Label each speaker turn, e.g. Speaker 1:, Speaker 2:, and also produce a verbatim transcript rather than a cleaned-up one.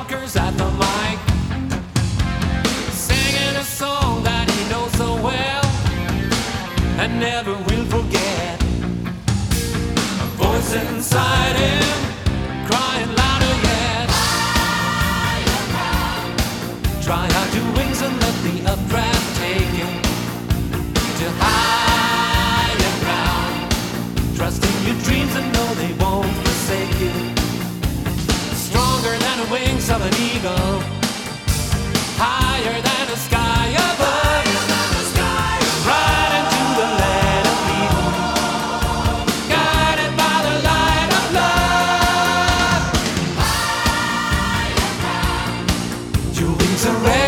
Speaker 1: Walker's at the mic, singing a song that he knows so well and never will forget. A voice inside him crying louder yet. Try out your wings and let the updraft take you to higher ground. Trust in your dreams and know they won't forsake you. Stronger than the wings of an eagle, higher than the sky above, right into the land of people, guided by the light of love. Your wings are red.